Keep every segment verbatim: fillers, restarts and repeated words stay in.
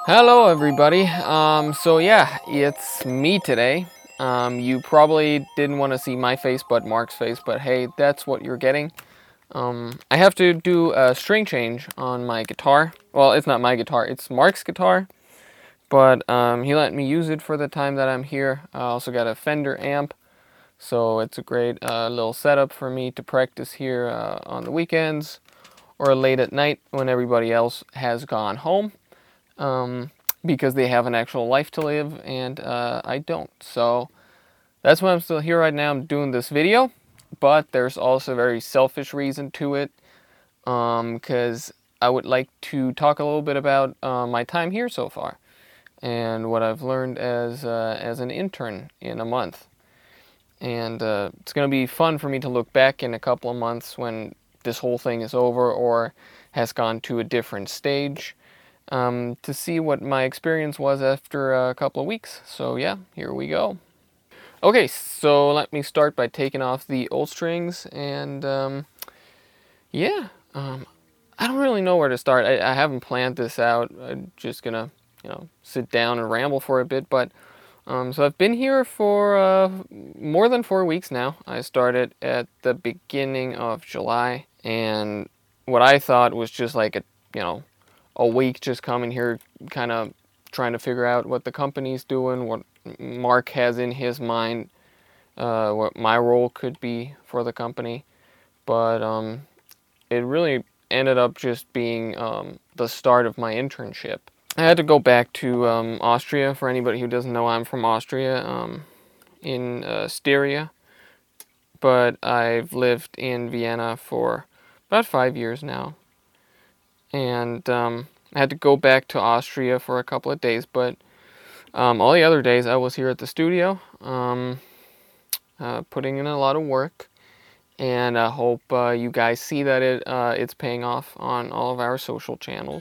Hello everybody. Um, so yeah, it's me today. Um, you probably didn't want to see my face but Mark's face, but hey, that's what you're getting. Um, I have to do a string change on my guitar. Well, it's not my guitar, it's Mark's guitar. But um, he let me use it for the time that I'm here. I also got a Fender amp. So it's a great uh, little setup for me to practice here uh, on the weekends or late at night when everybody else has gone home. Um, because they have an actual life to live and uh, I don't. So that's why I'm still here right now. I'm doing this video, but there's also a very selfish reason to it, because um, I would like to talk a little bit about uh, my time here so far and what I've learned as uh, as an intern in a month. And uh, it's going to be fun for me to look back in a couple of months when this whole thing is over or has gone to a different stage. Um, to see what my experience was after a couple of weeks. So yeah, here we go. Okay, so let me start by taking off the old strings, and um, yeah, um, I don't really know where to start. I, I haven't planned this out. I'm just gonna, you know, sit down and ramble for a bit. But um, so I've been here for uh, more than four weeks now. I started at the beginning of July, and what I thought was just like a, you know, a week just coming here, kind of trying to figure out what the company's doing, what Mark has in his mind, uh, what my role could be for the company. But um, it really ended up just being um, the start of my internship. I had to go back to um, Austria. For anybody who doesn't know, I'm from Austria, um, in uh, Styria. But I've lived in Vienna for about five years now. And um, I had to go back to Austria for a couple of days, but um, all the other days I was here at the studio, um, uh, putting in a lot of work, and I hope uh, you guys see that it uh, it's paying off on all of our social channels.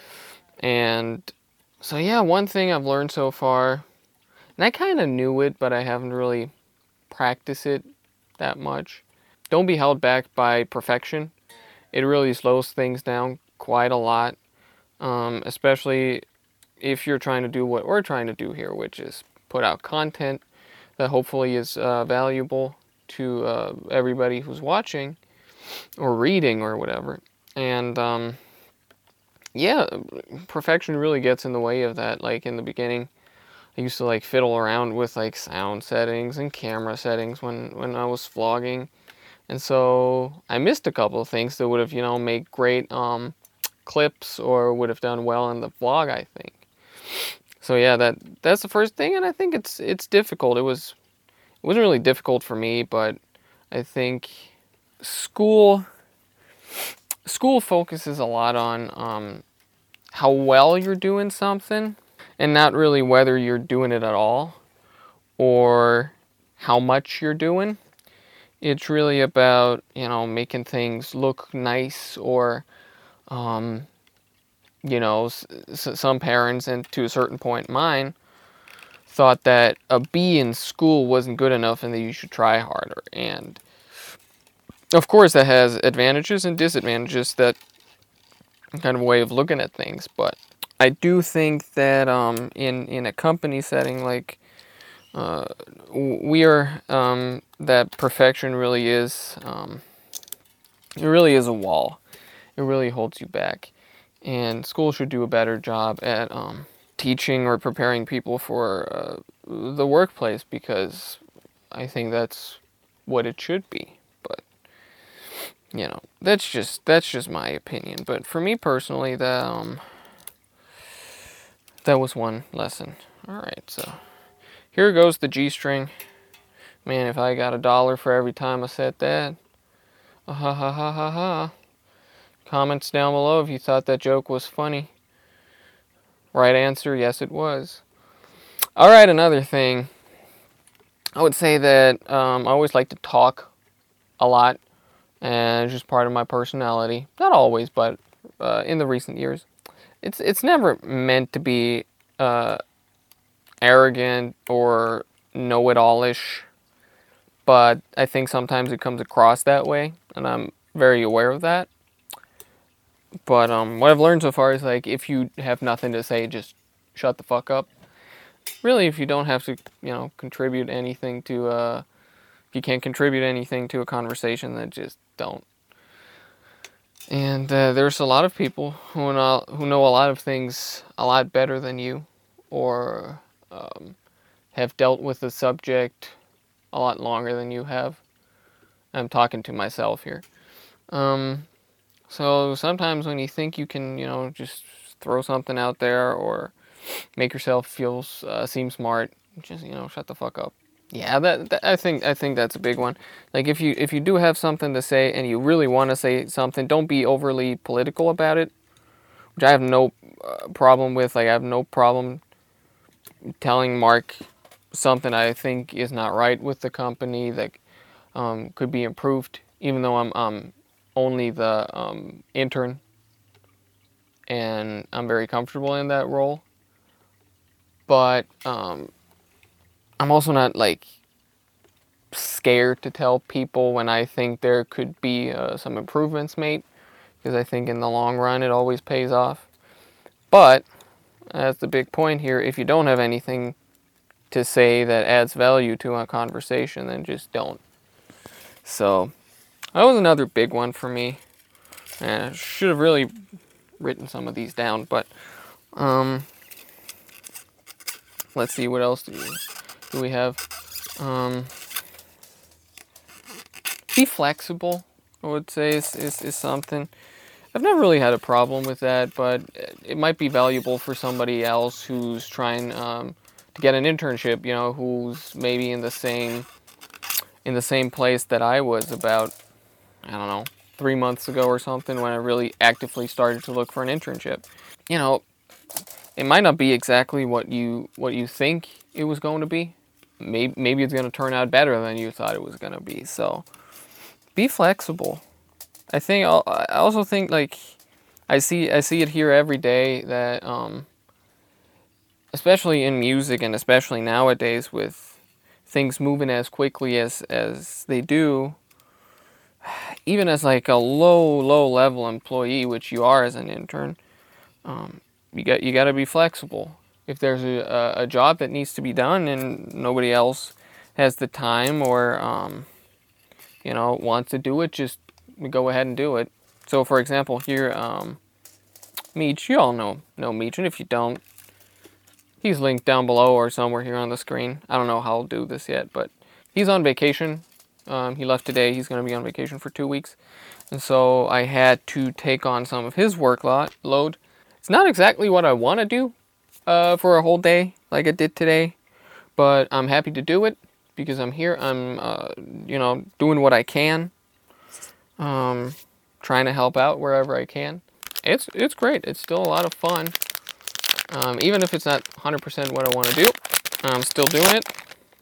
And so yeah, one thing I've learned so far, and I kind of knew it, but I haven't really practiced it that much. Don't be held back by perfection. It really slows things down quite a lot, um, especially if you're trying to do what we're trying to do here, which is put out content that hopefully is uh, valuable to uh, everybody who's watching or reading or whatever. And um, yeah, perfection really gets in the way of that. Like in the beginning, I used to like fiddle around with like sound settings and camera settings when, when I was vlogging. And so I missed a couple of things that would have, you know, made great um, clips or would have done well in the vlog, I think. So yeah, that that's the first thing, and I think it's it's difficult. It was it wasn't really difficult for me, but I think school school focuses a lot on um, how well you're doing something, and not really whether you're doing it at all or how much you're doing. It's really about, you know, making things look nice, or, um, you know, s- s- some parents, and to a certain point mine, thought that a B in school wasn't good enough and that you should try harder. And, of course, that has advantages and disadvantages, that kind of way of looking at things. But I do think that um, in, in a company setting, like, Uh, we are, um, that perfection really is, um, it really is a wall. It really holds you back. And school should do a better job at um, teaching or preparing people for uh, the workplace, because I think that's what it should be. But, you know, that's just, that's just my opinion. But for me personally, that, um, that was one lesson. Alright, so here goes the G string. Man, if I got a dollar for every time I said that. Uh, ha ha ha ha ha. Comments down below if you thought that joke was funny. Right answer, yes it was. Alright, another thing. I would say that um, I always like to talk a lot. And it's just part of my personality. Not always, but uh, in the recent years. It's, it's never meant to be uh, arrogant or know-it-all-ish. But I think sometimes it comes across that way, and I'm very aware of that. But um, what I've learned so far is, like, if you have nothing to say, just shut the fuck up. Really, if you don't have to, you know, contribute anything to, uh, if you can't contribute anything to a conversation, then just don't. And uh, there's a lot of people who know, who know a lot of things a lot better than you, or um, have dealt with the subject a lot longer than you have. I'm talking to myself here. Um, so sometimes when you think you can, you know, just throw something out there or make yourself feel uh, seem smart, just, you know, shut the fuck up. Yeah, that, that I think I think that's a big one. Like if you if you do have something to say and you really want to say something, don't be overly political about it, which I have no uh, problem with. Like I have no problem telling Mark something I think is not right with the company that um, could be improved, even though I'm um, only the um, intern and I'm very comfortable in that role. But um, I'm also not like scared to tell people when I think there could be uh, some improvements made, because I think in the long run it always pays off. But that's the big point here. If you don't have anything to say that adds value to a conversation, then just don't. So that was another big one for me. And I should have really written some of these down, but um, let's see, what else do we, do we have? Um, be flexible, I would say, is, is, is something. I've never really had a problem with that, but it might be valuable for somebody else who's trying um, to get an internship, you know, who's maybe in the same in the same place that I was about, I don't know, three months ago or something, when I really actively started to look for an internship. You know, it might not be exactly what you what you think it was going to be. Maybe maybe it's going to turn out better than you thought it was going to be. So be flexible. I think I also think like I see I see it here every day that um, especially in music and especially nowadays with things moving as quickly as as they do, even as like a low low level employee, which you are as an intern, um, you got you got to be flexible. If there's a, a job that needs to be done and nobody else has the time or um, you know wants to do it, just go ahead and do it. So for example here, um, Meech, you all know know Meech, and if you don't, he's linked down below or somewhere here on the screen. I don't know how I'll do this yet, but he's on vacation. Um, he left today. He's going to be on vacation for two weeks. And so I had to take on some of his work lot, load. It's not exactly what I want to do uh, for a whole day like I did today, but I'm happy to do it because I'm here. I'm, uh, you know, doing what I can, um, trying to help out wherever I can. It's, it's great. It's still a lot of fun. Um, even if it's not one hundred percent what I want to do, I'm still doing it.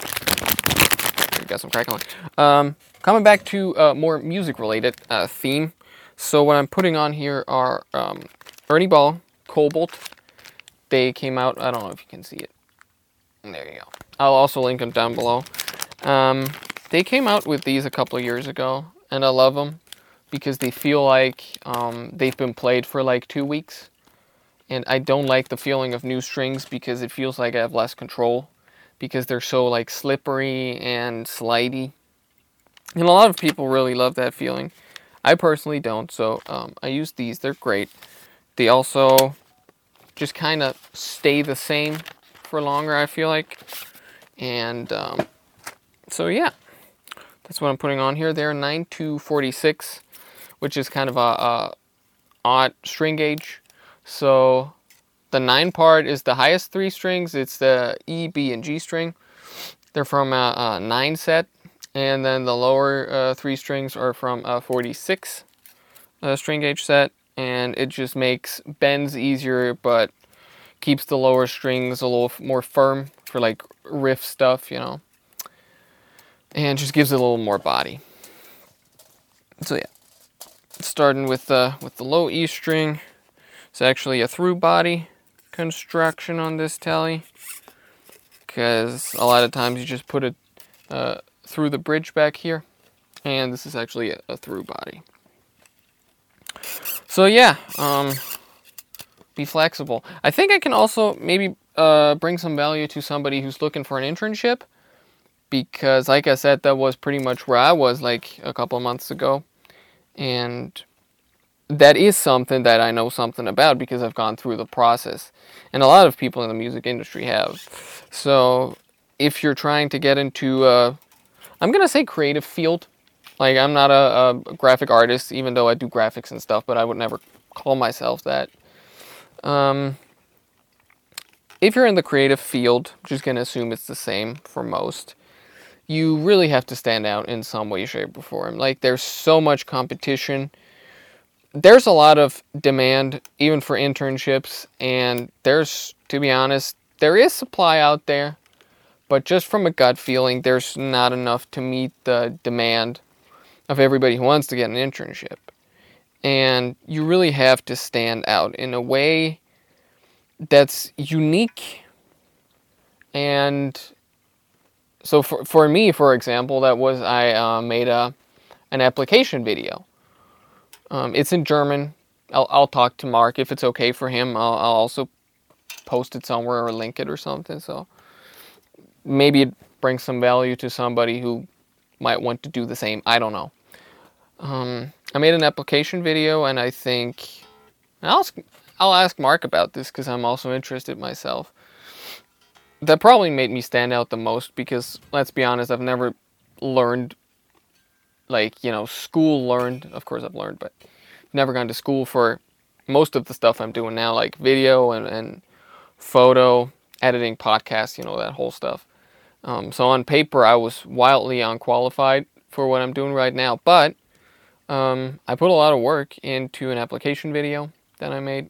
Got some crackling. Um, coming back to uh, more music-related uh, theme. So what I'm putting on here are um, Ernie Ball, Cobalt. They came out, I don't know if you can see it. There you go. I'll also link them down below. Um, they came out with these a couple of years ago, and I love them because they feel like um, they've been played for like two weeks. And I don't like the feeling of new strings because it feels like I have less control, because they're so like slippery and slidey. And a lot of people really love that feeling. I personally don't, so um, I use these. They're great. They also just kind of stay the same for longer, I feel like. And um, so yeah, that's what I'm putting on here. They're nine two forty-six, which is kind of a, a odd string gauge. So the nine part is the highest three strings. It's the E, B, and G string. They're from a, a nine set. And then the lower uh, three strings are from a forty-six uh, string gauge set. And it just makes bends easier, but keeps the lower strings a little more firm for like riff stuff, you know. And just gives it a little more body. So yeah, starting with the, with the low E string. It's actually a through body construction on this telly, because a lot of times you just put it uh, through the bridge back here, and this is actually a, a through body. So yeah, um, be flexible. I think I can also maybe uh, bring some value to somebody who's looking for an internship, because like I said, that was pretty much where I was like a couple of months ago. And that is something that I know something about because I've gone through the process. And a lot of people in the music industry have. So if you're trying to get into, uh, I'm going to say creative field. Like, I'm not a, a graphic artist, even though I do graphics and stuff, but I would never call myself that. Um, if you're in the creative field, I'm just going to assume it's the same for most, you really have to stand out in some way, shape, or form. Like, there's so much competition. There's a lot of demand, even for internships, and there's, to be honest, there is supply out there, but just from a gut feeling, there's not enough to meet the demand of everybody who wants to get an internship. And you really have to stand out in a way that's unique. And so for, for me, for example, that was, I uh, made a, an application video. Um, it's in German. I'll, I'll talk to Mark. If it's okay for him, I'll, I'll also post it somewhere or link it or something. So maybe it brings some value to somebody who might want to do the same. I don't know. Um, I made an application video, and I think I'll ask, I'll ask Mark about this because I'm also interested myself. That probably made me stand out the most because, let's be honest, I've never learned, like, you know, school learned. Of course I've learned, but never gone to school for most of the stuff I'm doing now, like video and, and photo, editing, podcasts, you know, that whole stuff. Um, so on paper, I was wildly unqualified for what I'm doing right now, but Um, I put a lot of work into an application video that I made,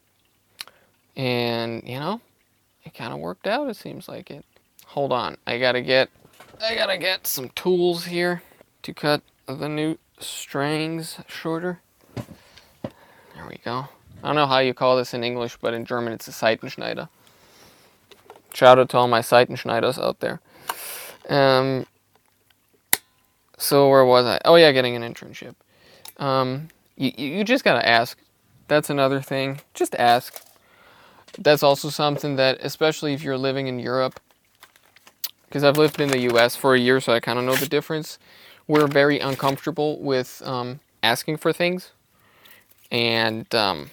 and, you know, it kind of worked out, it seems like it. Hold on, I gotta get, I gotta get some tools here to cut the new strings shorter. There we go. I don't know how you call this in English, but in German it's a Seitenschneider. Shout out to all my Seitenschneiders out there. Um, so where was I? Oh yeah, getting an internship. Um, you, you just gotta ask. That's another thing. Just ask. That's also something that, especially if you're living in Europe, because I've lived in the U S for a year, so I kind of know the difference. We're very uncomfortable with um, asking for things. And um,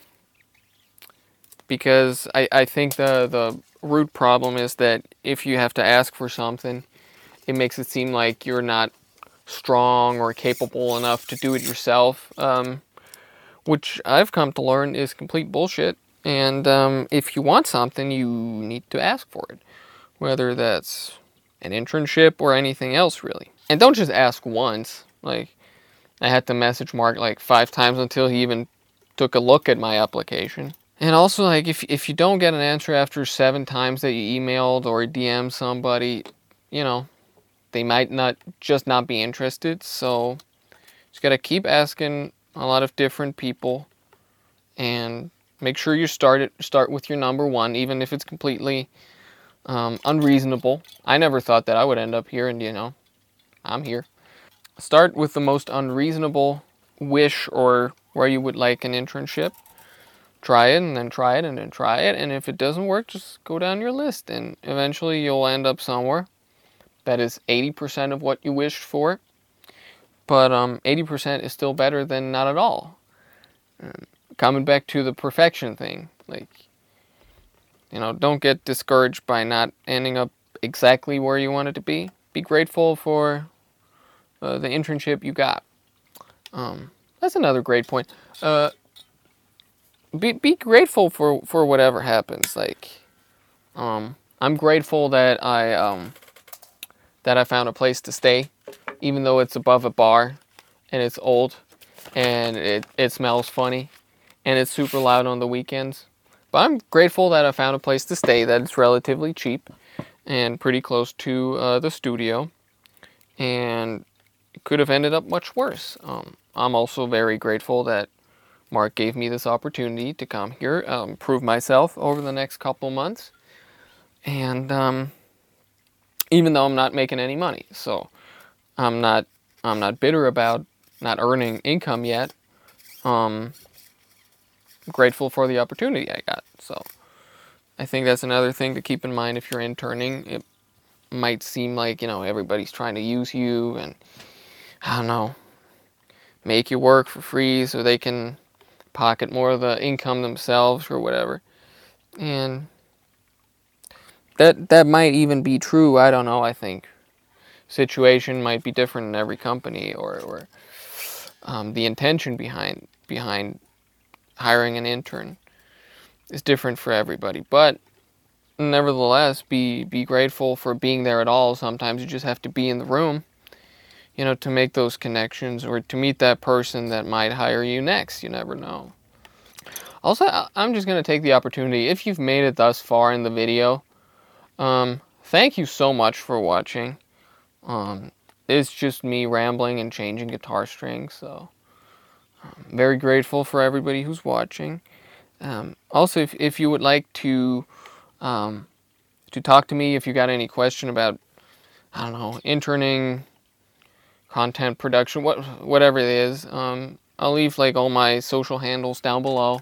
because I, I think the, the root problem is that if you have to ask for something, it makes it seem like you're not strong or capable enough to do it yourself, um, which I've come to learn is complete bullshit. And um, if you want something, you need to ask for it, whether that's an internship or anything else, really. And don't just ask once. Like, I had to message Mark like five times until he even took a look at my application. And also, like, if if you don't get an answer after seven times that you emailed or D M'd somebody, you know, they might not just not be interested. So just gotta keep asking a lot of different people, and make sure you start it start with your number one, even if it's completely um, unreasonable. I never thought that I would end up here, and you know, I'm here. Start with the most unreasonable wish or where you would like an internship. Try it, and then try it, and then try it, and if it doesn't work, just go down your list, and eventually you'll end up somewhere that is eighty percent of what you wished for. But um, eighty percent is still better than not at all. Um, coming back to the perfection thing, like, you know, don't get discouraged by not ending up exactly where you wanted to be. Be grateful for uh, the internship you got. Um, that's another great point. Uh, be be grateful for, for whatever happens. Like, um, I'm grateful that I um, that I found a place to stay, even though it's above a bar, and it's old, and it, it smells funny, and it's super loud on the weekends. But I'm grateful that I found a place to stay that is relatively cheap, and pretty close to uh, the studio, and it could have ended up much worse. Um, I'm also very grateful that Mark gave me this opportunity to come here, um, prove myself over the next couple months, and um, even though I'm not making any money, so I'm not I'm not bitter about not earning income yet. Um, grateful for the opportunity I got. So I think that's another thing to keep in mind if you're interning. It might seem like, you know, everybody's trying to use you and, I don't know, make you work for free so they can pocket more of the income themselves or whatever. And that that might even be true. I don't know. I think situation might be different in every company, or, or um, the intention behind behind hiring an intern is different for everybody. But nevertheless, be be grateful for being there at all. Sometimes you just have to be in the room, you know, to make those connections or to meet that person that might hire you next. You never know. Also, I'm just going to take the opportunity, if you've made it thus far in the video, um, thank you so much for watching. Um, it's just me rambling and changing guitar strings, so I'm very grateful for everybody who's watching. Um, also, if, if you would like to um, to talk to me, if you got any question about, I don't know, interning, content production, what whatever it is, um, I'll leave like all my social handles down below.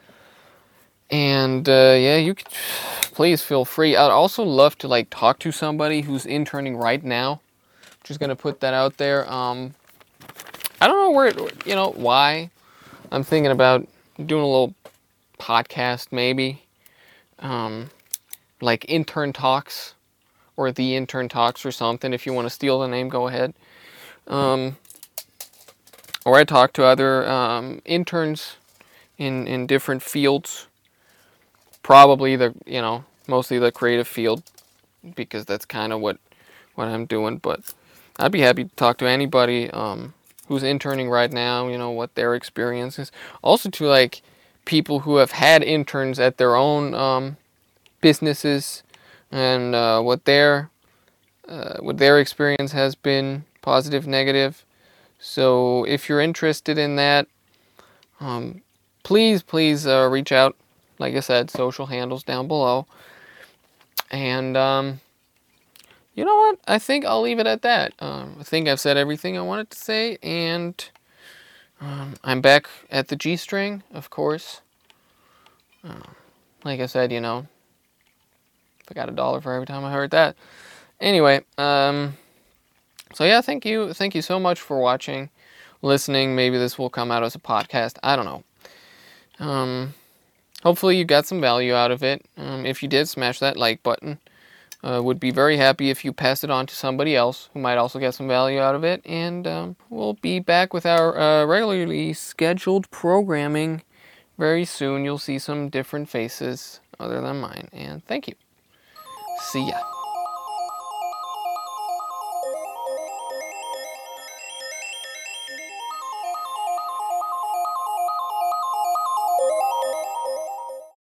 And uh, yeah, you could please feel free. I'd also love to like talk to somebody who's interning right now. Just gonna put that out there. Um, I don't know where, it, you know, why. I'm thinking about doing a little podcast, maybe, um, like Intern Talks or The Intern Talks or something. If you want to steal the name, go ahead. Um, or I talk to other um, interns in in different fields. Probably the, you know, mostly the creative field, because that's kind of what what I'm doing. But I'd be happy to talk to anybody um, who's interning right now, you know, what their experience is. Also to, like, people who have had interns at their own um, businesses and uh, what their uh, what their experience has been, positive, negative. So if you're interested in that, um, please, please uh, reach out. Like I said, social handles down below. And, um, you know what? I think I'll leave it at that. Um, I think I've said everything I wanted to say. And um, I'm back at the G string, of course. Uh, like I said, you know, if I got a dollar for every time I heard that. Anyway, um, so yeah, thank you. Thank you so much for watching, listening. Maybe this will come out as a podcast. I don't know. Um... Hopefully you got some value out of it. Um, if you did, smash that like button. Uh, would be very happy if you pass it on to somebody else who might also get some value out of it. And um, we'll be back with our uh, regularly scheduled programming very soon. You'll see some different faces other than mine. And thank you. See ya.